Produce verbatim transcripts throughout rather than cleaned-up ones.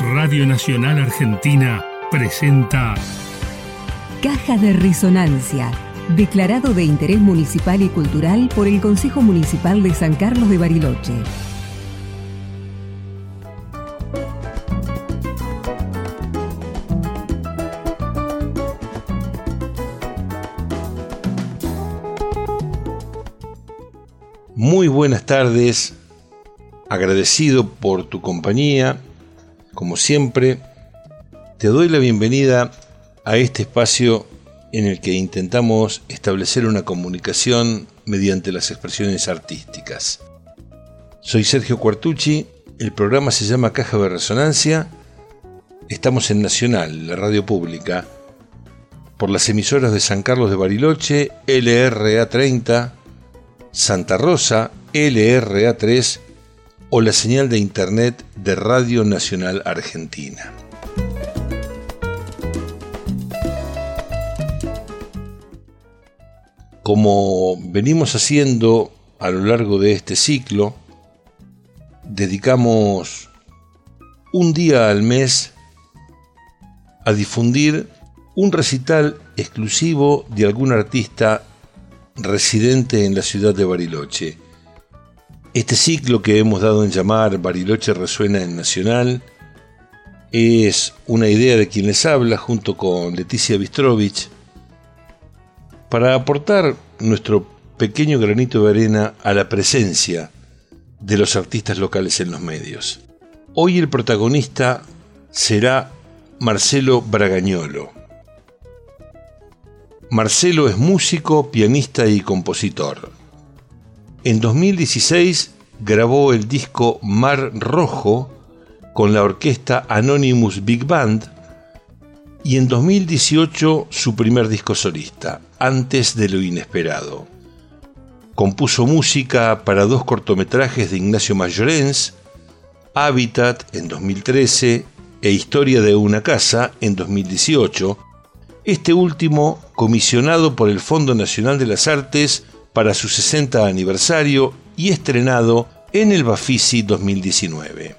Radio Nacional Argentina presenta Caja de Resonancia, declarado de interés municipal y cultural por el Consejo Municipal de San Carlos de Bariloche. Muy buenas tardes, agradecido por tu compañía, como siempre, te doy la bienvenida a este espacio en el que intentamos establecer una comunicación mediante las expresiones artísticas. Soy Sergio Quartucci, el programa se llama Caja de Resonancia, estamos en Nacional, la radio pública, por las emisoras de San Carlos de Bariloche, L R A treinta, Santa Rosa, L R A tres o la señal de internet de Radio Nacional Argentina. Como venimos haciendo a lo largo de este ciclo, dedicamos un día al mes a difundir un recital exclusivo de algún artista residente en la ciudad de Bariloche. Este ciclo que hemos dado en llamar Bariloche Resuena en Nacional es una idea de quien les habla junto con Leticia Bistrovich para aportar nuestro pequeño granito de arena a la presencia de los artistas locales en los medios. Hoy el protagonista será Marcelo Bragañolo. Marcelo es músico, pianista y compositor. En dos mil dieciséis grabó el disco Mar Rojo con la orquesta Anonymous Big Band y en dos mil dieciocho su primer disco solista, Antes de lo Inesperado. Compuso música para dos cortometrajes de Ignacio Mayorens, Hábitat en dos mil trece e Historia de una casa en dos mil dieciocho, este último comisionado por el Fondo Nacional de las Artes para su sesenta aniversario y estrenado en el Bafisi dos mil diecinueve.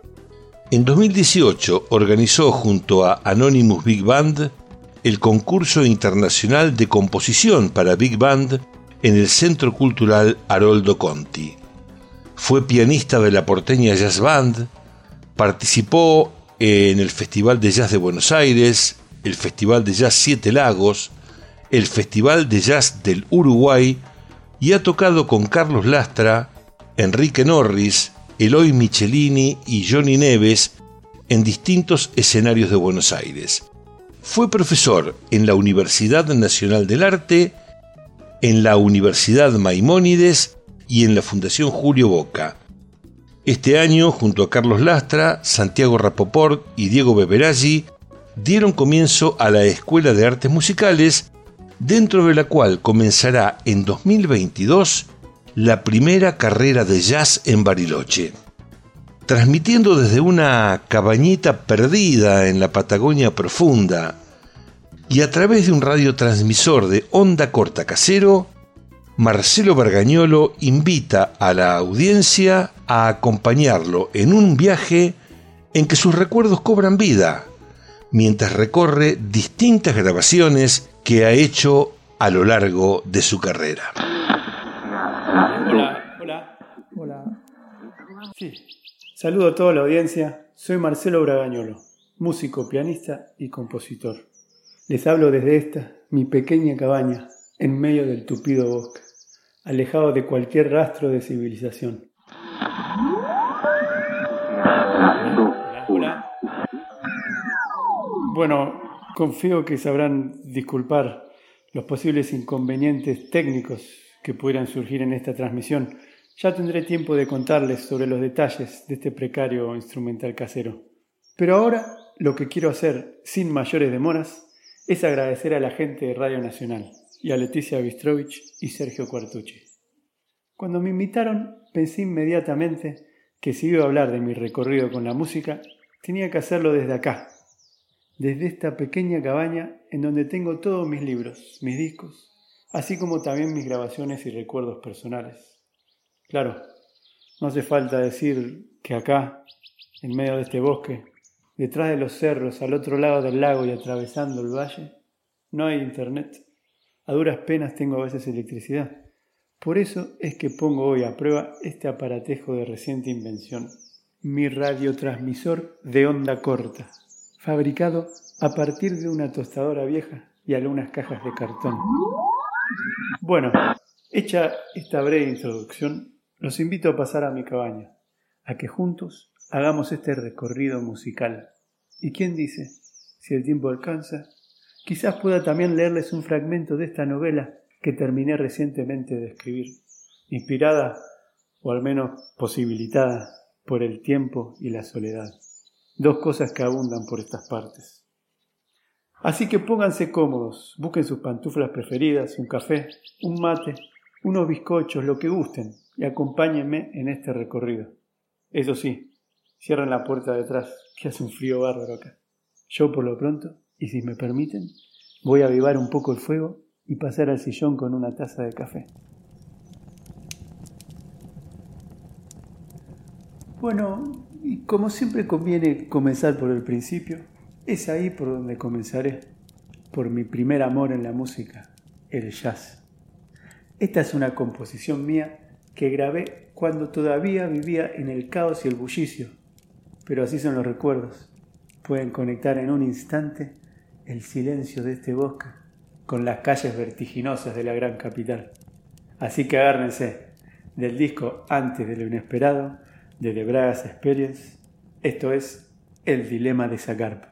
En dos mil dieciocho organizó junto a Anonymous Big Band el concurso internacional de composición para Big Band en el Centro Cultural Haroldo Conti. Fue pianista de la porteña Jazz Band, participó en el Festival de Jazz de Buenos Aires, el Festival de Jazz Siete Lagos, el Festival de Jazz del Uruguay y ha tocado con Carlos Lastra, Enrique Norris, Eloy Michelini y Johnny Neves en distintos escenarios de Buenos Aires. Fue profesor en la Universidad Nacional del Arte, en la Universidad Maimónides y en la Fundación Julio Boca. Este año, junto a Carlos Lastra, Santiago Rapoport y Diego Beberaggi, dieron comienzo a la Escuela de Artes Musicales, dentro de la cual comenzará en dos mil veintidós la primera carrera de jazz en Bariloche. Transmitiendo desde una cabañita perdida en la Patagonia profunda y a través de un radiotransmisor de onda corta casero, Marcelo Bragañolo invita a la audiencia a acompañarlo en un viaje en que sus recuerdos cobran vida, mientras recorre distintas grabaciones que ha hecho a lo largo de su carrera. Hola, hola, hola. Sí. Saludo a toda la audiencia. Soy Marcelo Bragañolo, músico, pianista y compositor. Les hablo desde esta, mi pequeña cabaña, en medio del tupido bosque, alejado de cualquier rastro de civilización. Hola, hola. Bueno, confío que sabrán disculpar los posibles inconvenientes técnicos que pudieran surgir en esta transmisión. Ya tendré tiempo de contarles sobre los detalles de este precario instrumental casero. Pero ahora lo que quiero hacer, sin mayores demoras, es agradecer a la gente de Radio Nacional y a Leticia Bistrovich y Sergio Quartucci. Cuando me invitaron, pensé inmediatamente que si iba a hablar de mi recorrido con la música, tenía que hacerlo desde acá, desde esta pequeña cabaña en donde tengo todos mis libros, mis discos, así como también mis grabaciones y recuerdos personales. Claro, no hace falta decir que acá, en medio de este bosque, detrás de los cerros, al otro lado del lago y atravesando el valle, no hay internet. A duras penas tengo a veces electricidad. Por eso es que pongo hoy a prueba este aparatejo de reciente invención, mi radiotransmisor de onda corta, fabricado a partir de una tostadora vieja y algunas cajas de cartón. Bueno, hecha esta breve introducción, los invito a pasar a mi cabaña, a que juntos hagamos este recorrido musical. ¿Y quién dice? Si el tiempo alcanza, quizás pueda también leerles un fragmento de esta novela que terminé recientemente de escribir, inspirada, o al menos posibilitada, por el tiempo y la soledad, dos cosas que abundan por estas partes. Así que pónganse cómodos, busquen sus pantuflas preferidas, un café, un mate, unos bizcochos, lo que gusten, y acompáñenme en este recorrido. Eso sí, cierren la puerta detrás, que hace un frío bárbaro acá. Yo por lo pronto, y si me permiten, voy a avivar un poco el fuego y pasar al sillón con una taza de café. Bueno, y como siempre conviene comenzar por el principio, es ahí por donde comenzaré, por mi primer amor en la música, el jazz. Esta es una composición mía que grabé cuando todavía vivía en el caos y el bullicio, pero así son los recuerdos. Pueden conectar en un instante el silencio de este bosque con las calles vertiginosas de la gran capital. Así que agárrense del disco Antes de lo Inesperado, de The Bragas Experience. Esto es El Dilema de Zagarpa.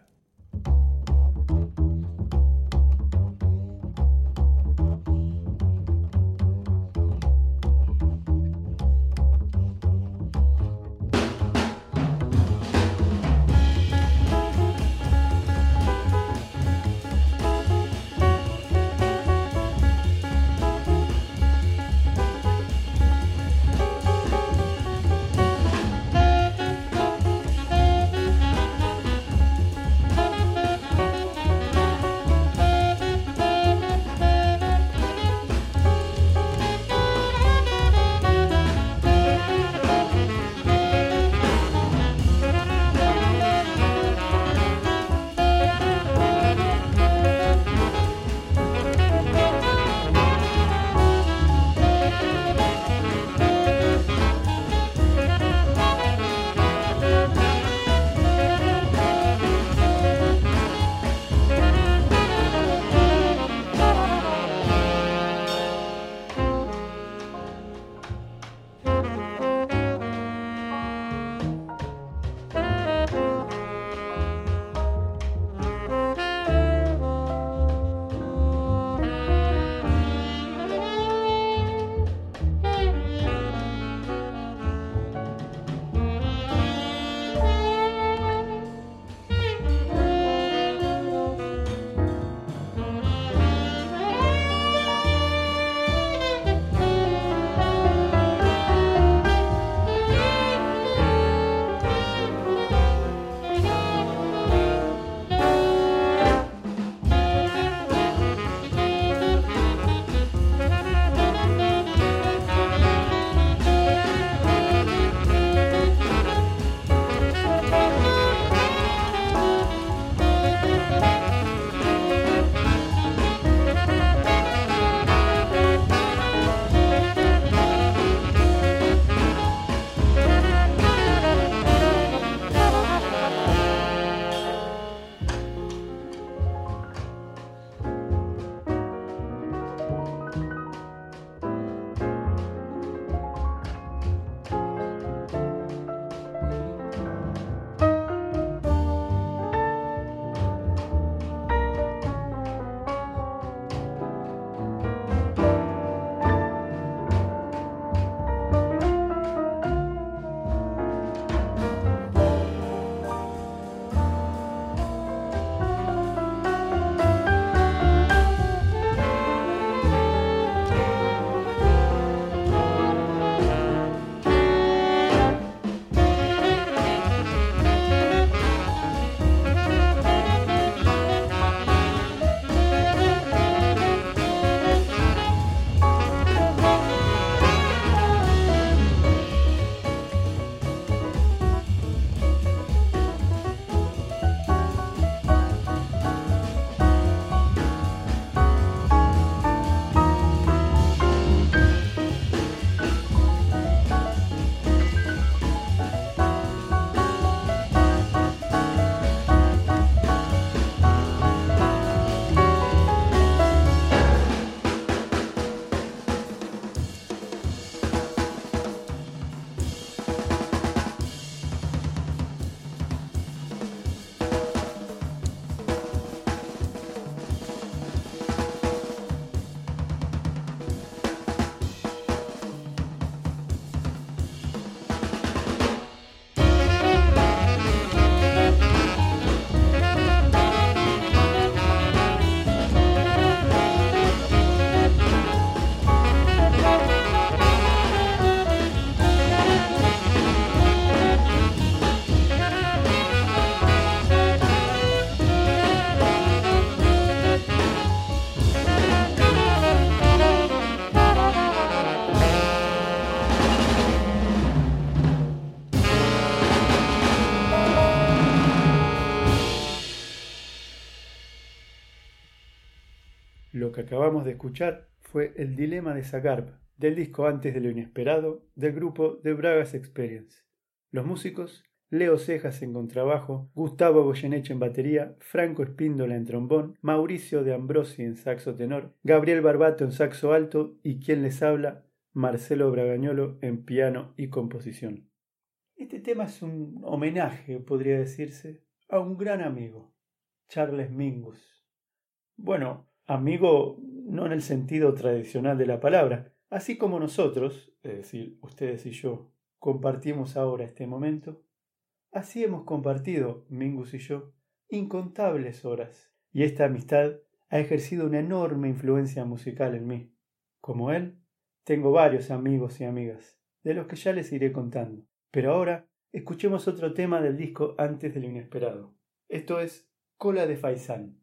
Lo que acabamos de escuchar fue El dilema de Zagarb, del disco Antes de lo inesperado, del grupo The Bragas Experience. Los músicos: Leo Cejas en contrabajo, Gustavo Goyeneche en batería, Franco Espíndola en trombón, Mauricio de Ambrosi en saxo tenor, Gabriel Barbato en saxo alto y quien les habla, Marcelo Bragañolo en piano y composición. Este tema es un homenaje, podría decirse, a un gran amigo, Charles Mingus. Bueno, amigo no en el sentido tradicional de la palabra, así como nosotros, es decir, ustedes y yo, compartimos ahora este momento, así hemos compartido, Mingus y yo, incontables horas, y esta amistad ha ejercido una enorme influencia musical en mí. Como él, tengo varios amigos y amigas, de los que ya les iré contando. Pero ahora, escuchemos otro tema del disco Antes de lo inesperado. Esto es Cola de Faisán.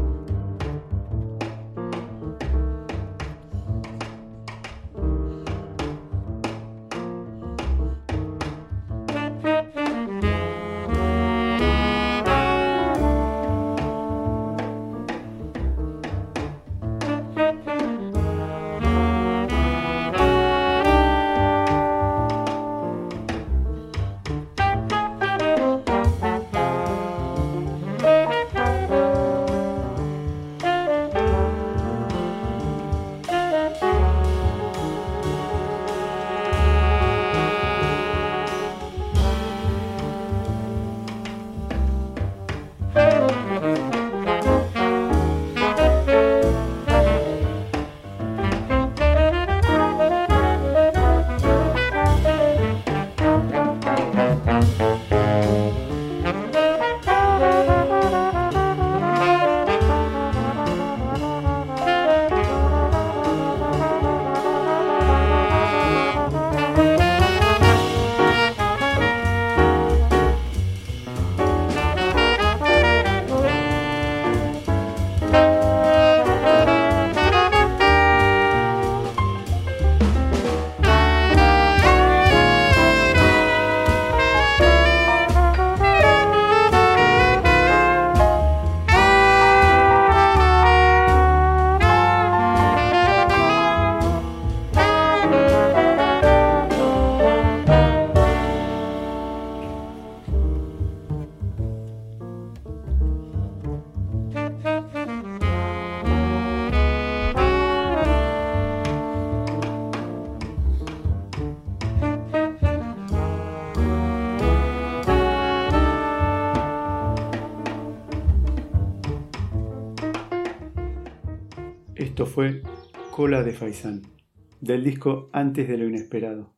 Esto fue Cola de Faisán, del disco Antes de lo inesperado.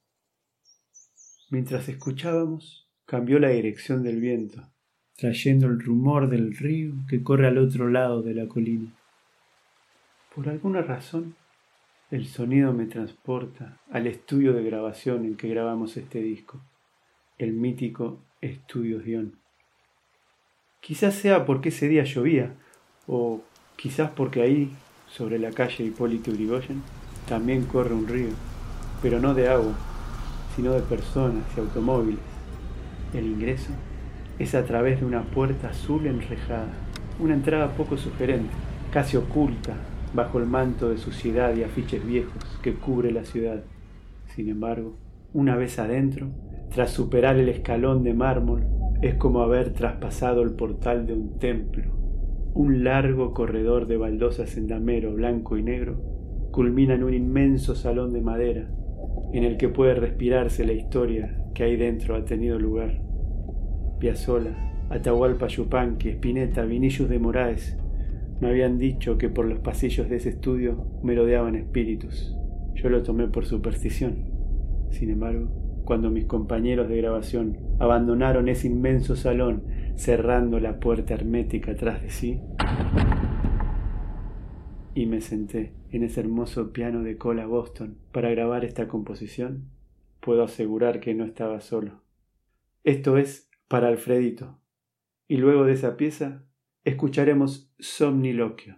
Mientras escuchábamos, cambió la dirección del viento, trayendo el rumor del río que corre al otro lado de la colina. Por alguna razón, el sonido me transporta al estudio de grabación en que grabamos este disco, el mítico Estudios Dion. Quizás sea porque ese día llovía, o quizás porque ahí, sobre la calle Hipólito Yrigoyen, también corre un río, pero no de agua, sino de personas y automóviles. El ingreso es a través de una puerta azul enrejada, una entrada poco sugerente, casi oculta bajo el manto de suciedad y afiches viejos que cubre la ciudad. Sin embargo, una vez adentro, tras superar el escalón de mármol, es como haber traspasado el portal de un templo. Un largo corredor de baldosas en damero blanco y negro culmina en un inmenso salón de madera en el que puede respirarse la historia que ahí dentro ha tenido lugar. Piazzolla, Atahualpa Yupanqui, Spinetta, Vinicius de Moraes me habían dicho que por los pasillos de ese estudio merodeaban espíritus. Yo lo tomé por superstición. Sin embargo, cuando mis compañeros de grabación abandonaron ese inmenso salón, cerrando la puerta hermética tras de sí, y me senté en ese hermoso piano de cola Boston para grabar esta composición, puedo asegurar que no estaba solo. Esto es para Alfredito, y luego de esa pieza escucharemos Somniloquio.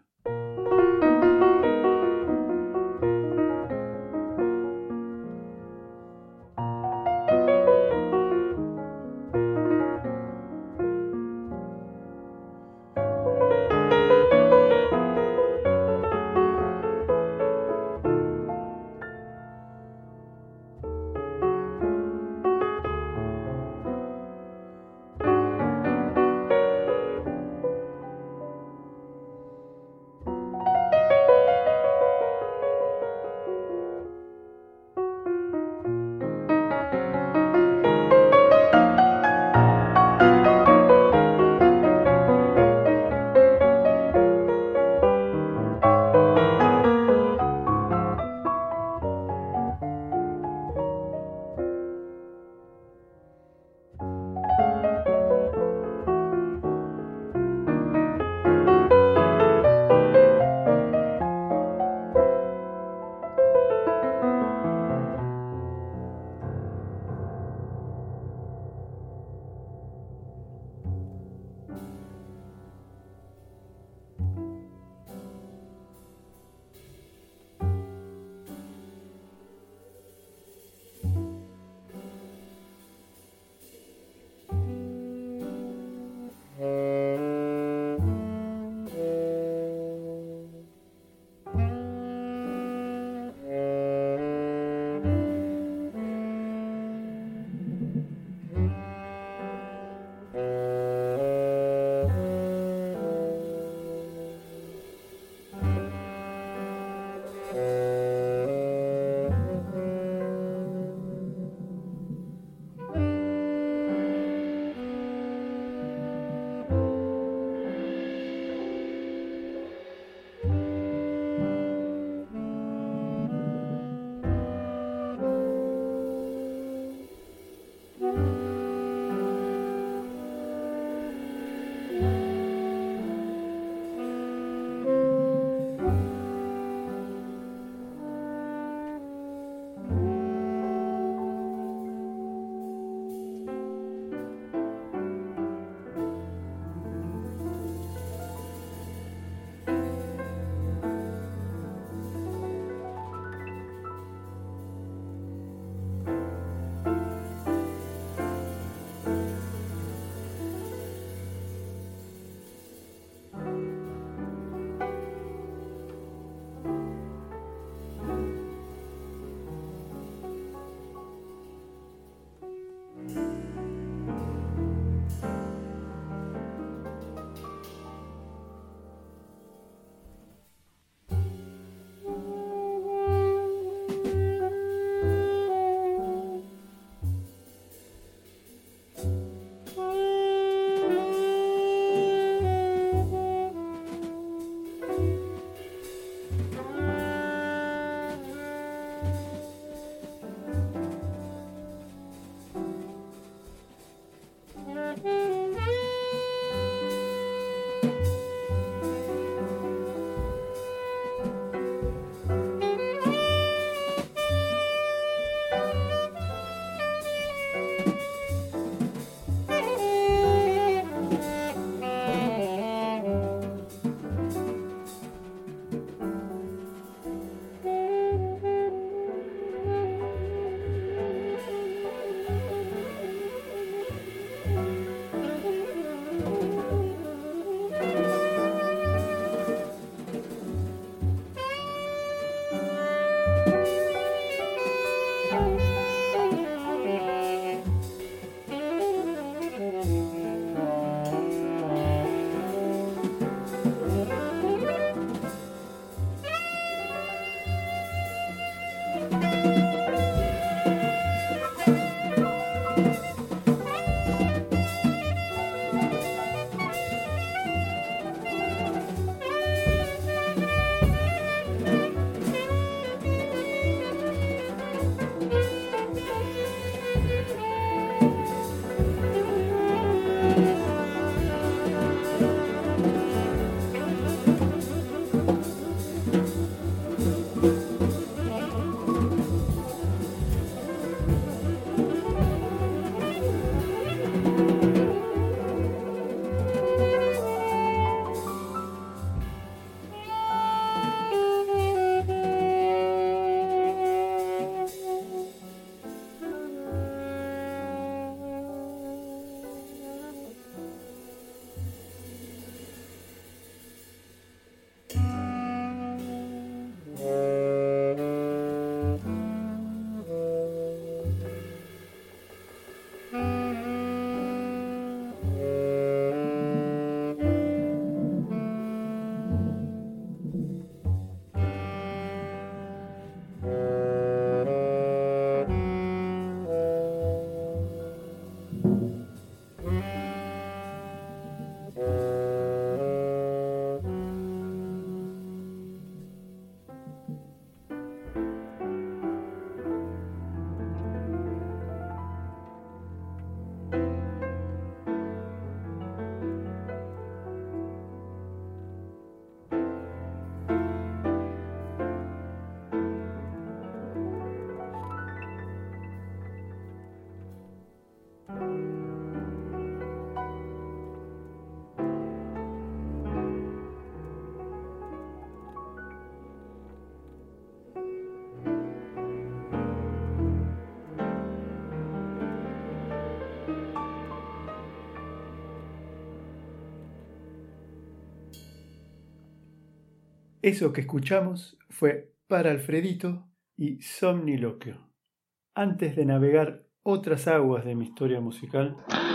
Eso que escuchamos fue Para Alfredito y Somniloquio. Antes de navegar otras aguas de mi historia musical,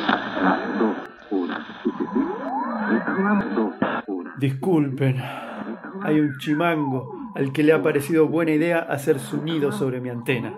disculpen, hay un chimango al que le ha parecido buena idea hacer su nido sobre mi antena.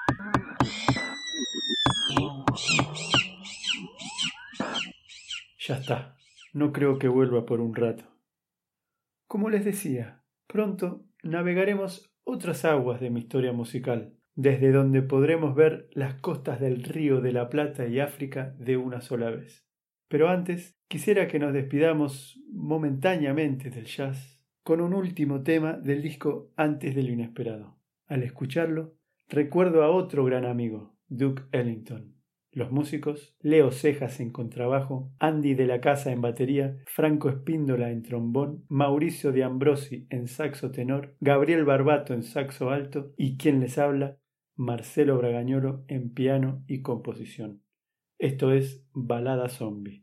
Ya está, no creo que vuelva por un rato. Como les decía, pronto navegaremos otras aguas de mi historia musical, desde donde podremos ver las costas del Río de la Plata y África de una sola vez. Pero antes, quisiera que nos despidamos momentáneamente del jazz con un último tema del disco Antes de lo Inesperado. Al escucharlo, recuerdo a otro gran amigo, Duke Ellington. Los músicos, Leo Cejas en contrabajo, Andy de la Casa en batería, Franco Espíndola en trombón, Mauricio de Ambrosi en saxo tenor, Gabriel Barbato en saxo alto y quien les habla, Marcelo Bragañolo en piano y composición. Esto es Balada Zombie.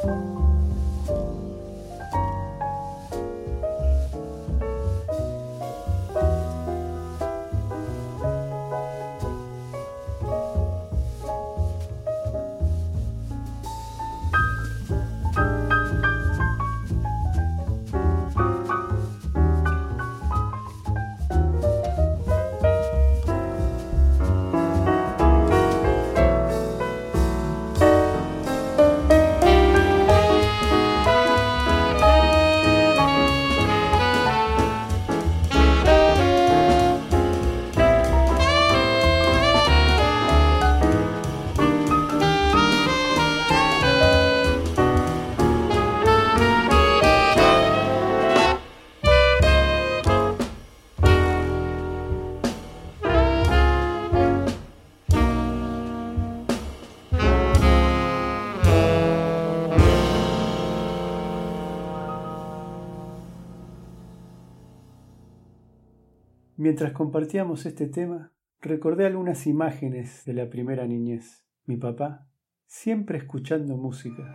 Mientras compartíamos este tema, recordé algunas imágenes de la primera niñez. Mi papá, siempre escuchando música.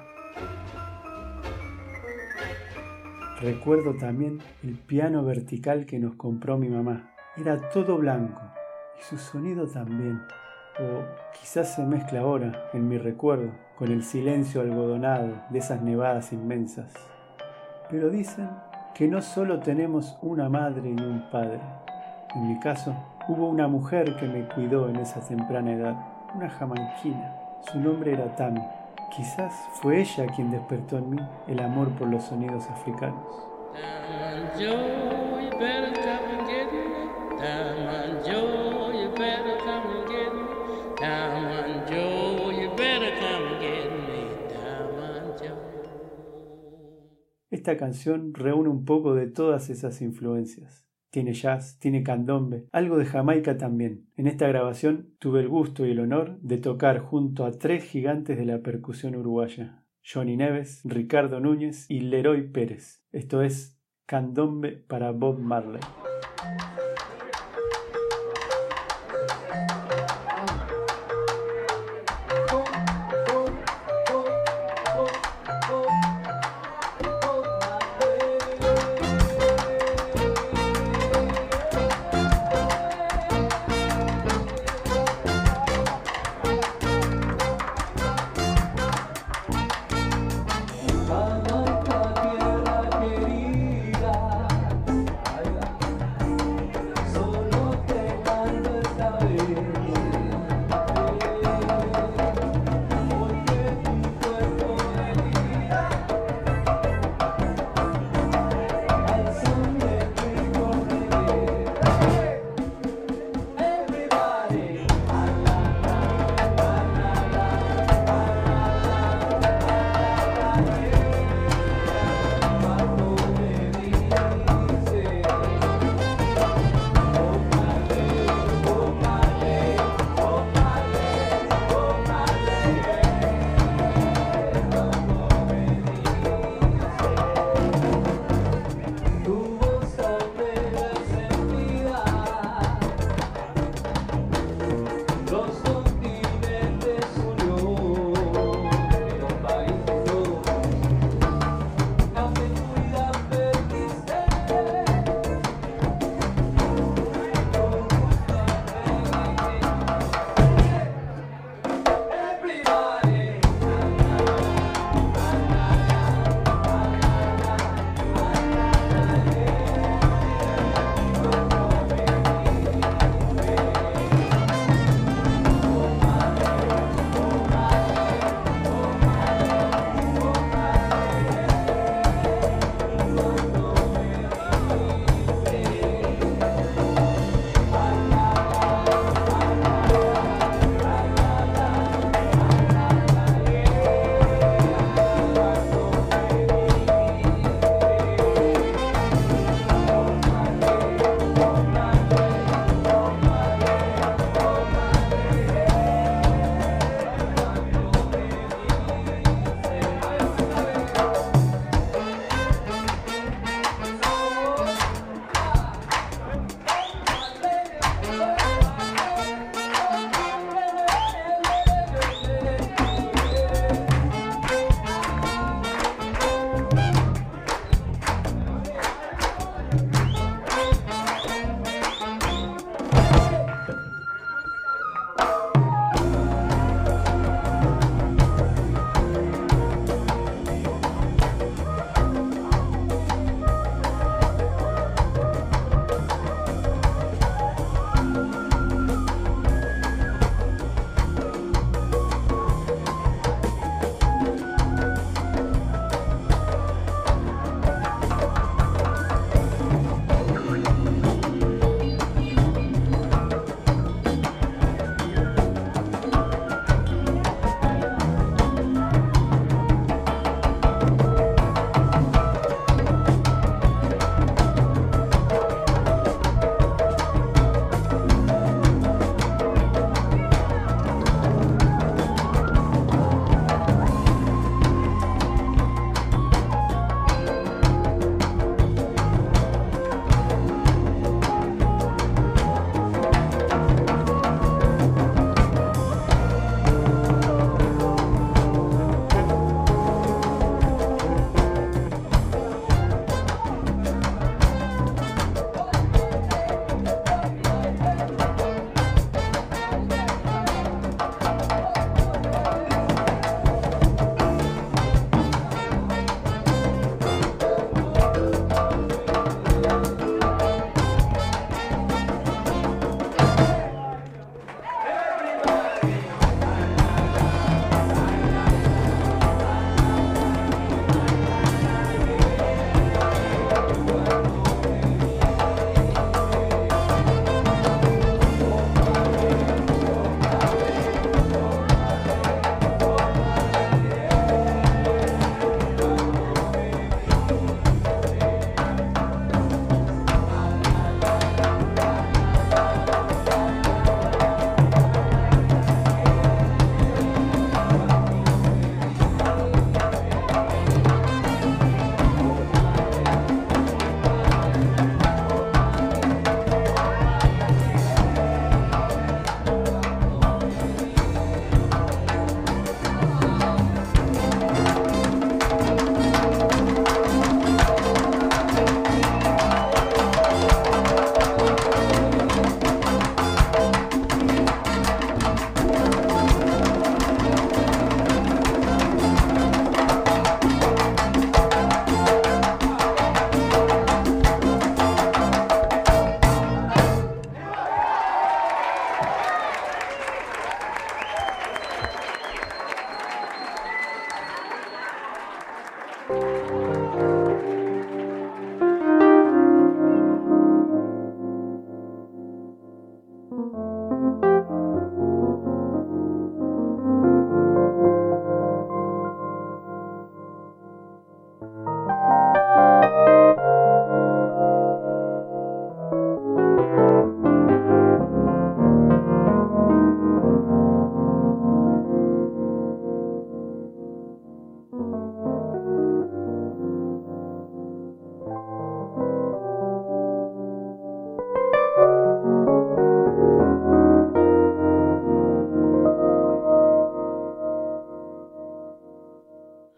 Recuerdo también el piano vertical que nos compró mi mamá. Era todo blanco y su sonido también. O quizás se mezcla ahora, en mi recuerdo, con el silencio algodonado de esas nevadas inmensas. Pero dicen que no solo tenemos una madre y un padre. En mi caso, hubo una mujer que me cuidó en esa temprana edad, una jamaiquina. Su nombre era Tami. Quizás fue ella quien despertó en mí el amor por los sonidos africanos. Esta canción reúne un poco de todas esas influencias. Tiene jazz, tiene candombe, algo de Jamaica también. En esta grabación tuve el gusto y el honor de tocar junto a tres gigantes de la percusión uruguaya: Johnny Neves, Ricardo Núñez y Leroy Pérez. Esto es Candombe para Bob Marley.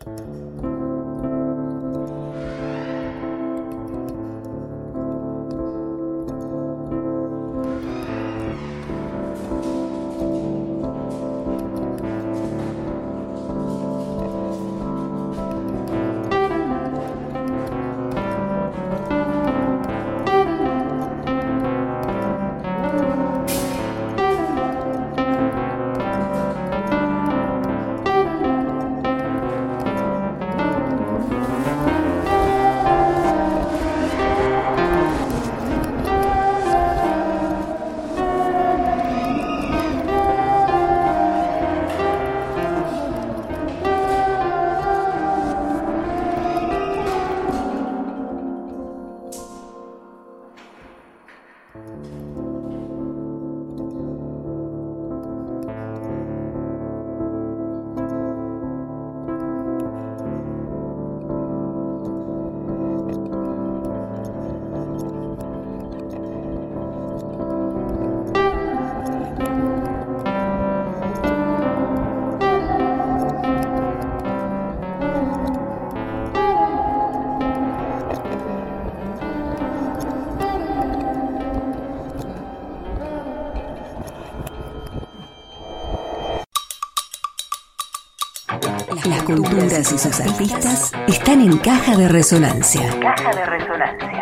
Las culturas y sus artistas están en Caja de Resonancia. Caja de Resonancia.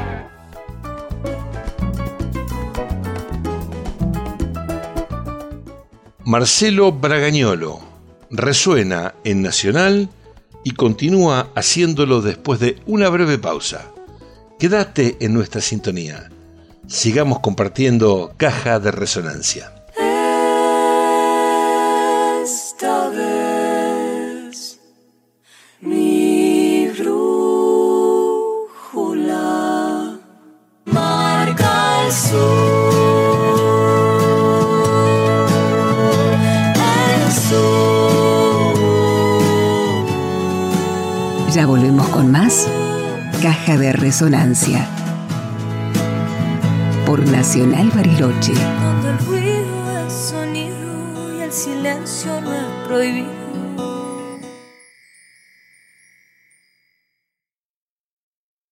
Marcelo Bragañolo resuena en Nacional y continúa haciéndolo después de una breve pausa. Quédate en nuestra sintonía. Sigamos compartiendo Caja de Resonancia. Esta vez mi brújula marca el sur. Ya volvemos con más Caja de Resonancia por Nacional Bariloche. Donde el ruido es sonido y el silencio no es prohibido.